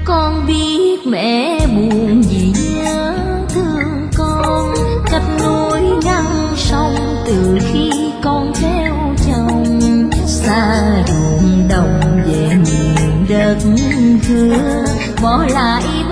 Con biết mẹ buồn vì nhớ thương con, cách núi ngăn sông từ khi con theo chồng. Xa ruộng đồng về miền đất hứa, bỏ lại